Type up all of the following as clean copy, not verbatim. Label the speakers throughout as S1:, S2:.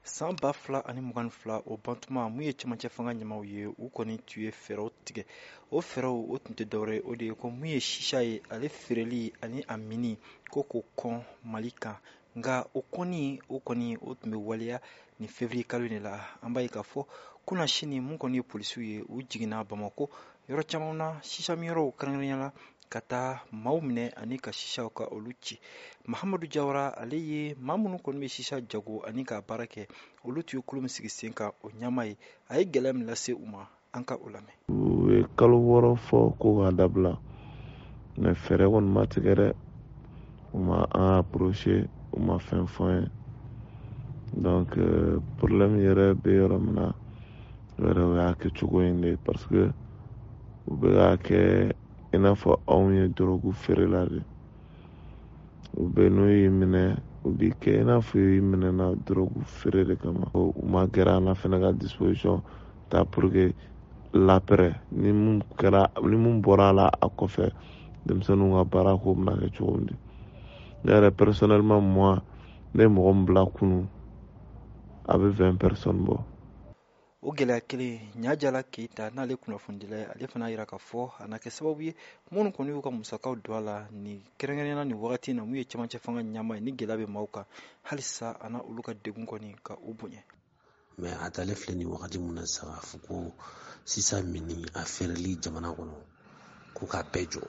S1: San 2022 o bantuma mun ye cɛmancɛ fanga ɲɛmaw ye u kɔni tun ye fɛɛrɛw tigɛ. O fɛɛrɛw o tun tɛ dɔwɛrɛ o de ye ko mun ye shisha ye ale feereli ani a mini ko k'o kɔn Mali kan. Nka o kɔni o tun bɛ waleya ni février kalo de la. An b'a ye k'a fɔ kunna sini mun kɔni ye polisiw ye u jiginna Bamako yɔrɔ camanw na shisha min yɔrɔw kɛrɛnkɛrɛnyala ka taa maaw minɛ ani ka shishaw ka olu ci. Mahamadu Jawara ale ye maa minnu kɔni bɛ shisha jago ani ka baara kɛ olu tun ye kulo min sigi sen kan o ɲama ye a ye gɛlɛya min lase u ma an ka o lamɛn.
S2: U ye kalo 6 fɔ ko k'a dabila mais fɛɛrɛ kɔni ma tigɛ dɛ, u ma an approché, u ma fɛn fɔ an ye donc problème yɛrɛ bɛ yɔrɔ min na o yɛrɛ o y'a kɛ cogo in de parce que u bɛ k'a kɛ i n'a fɔ anw ye drogue feerela de. U bɛ n'u y'i minɛ u b'i kɛ i n'a fɔ i minɛna drogue feere de kama. U ma gɛrɛ an na fɛnɛ ka disposition ta pour que l'après ni mun bɔra a la a kɔfɛ denmisɛnninw ka baara ko bɛna kɛ cogo min. Ne yɛrɛ personnellement moi ne ye mɔgɔ min bila kunun a bɛ 20 personnes bɔ.
S1: O gɛlɛya kelen Ɲajala Keyita n'ale kunnafonidila ye ale fana yira k'a fɔ a na kɛ sababu ye minnu kɔni y'u ka musakaw don a la ni kɛrɛnkɛrɛnyala nin wagati in na mun ye cɛmancɛ fanga ɲama ye ni gɛlɛya bɛ maaw kan halisa a na olu ka degun kɔni ka u bonya.
S3: Mais a talen filɛ nin wagati mun na sisan k'a fɔ ko sisan mini a feereli jamana kɔnɔ ko k'a bɛɛ jɔ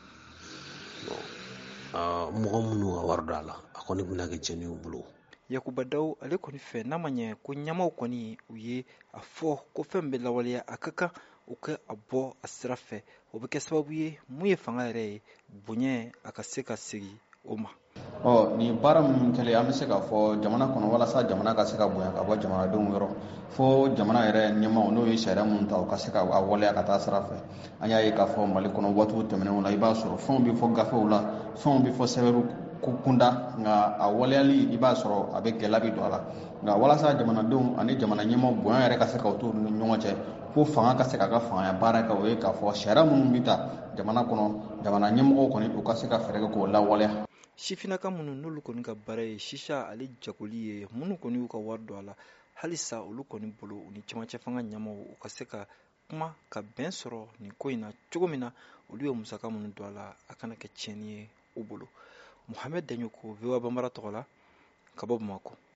S3: mɔgɔ minnu ka wari don a la a kɔni bɛna kɛ cɛnni y'u bolo.
S1: Yakuba Dawu ale kɔni fɛ n'a ma ɲɛ ko ɲamaw kɔni u ye a fɔ ko fɛn bɛ lawaleya a ka kan u ka a bɔ a sira fɛ o bɛ kɛ sababu ye mun ye fanga yɛrɛ ye bonya a ka se ka segin o ma.
S4: Nin baara minnu kɛlen an bɛ se k'a fɔ jamana kɔnɔ walasa jamana ka se ka bonya ka bɔ jamanadenw yɔrɔ fo jamana yɛrɛ ɲɛmaw n'o ye sariya minnu ta u ka se ka waleya ka taa sira fɛ. An y'a ye k'a fɔ Mali kɔnɔ waatiw tɛmɛnenw na i b'a sɔrɔ fɛnw bɛ fɔ gafew la fɛnw bɛ fɔ sɛbɛnw kunda nka a waleyali i b'a sɔrɔ a bɛ gɛlɛya bɛ don a la. Nka walasa jamanadenw ani jamana ɲɛmaw bonya yɛrɛ ka se ka to ni ɲɔgɔn cɛ fo fanga ka se k'a ka fangaya baara kɛ o ye k'a fɔ sariya minnu bɛ ta jamana kɔnɔ jamana ɲɛmɔgɔw kɔni u ka se ka fɛɛrɛ kɛ k'o lawaleya.
S1: Sifinaka minnu n'olu kɔni ka baara ye shisha ale jagoli ye minnu kɔni y'u ka wari don a la halisa olu kɔni bolo u ni cɛmancɛ fanga ɲamaw u ka se ka kuma ka bɛn sɔrɔ nin ko in na cogo min na olu ye musaka minnu don a la a kana kɛ tiɲɛni ye u bolo. Muhamɛd Daɲoko VOA Banbara tɔgɔ la ka bɔ Bamako.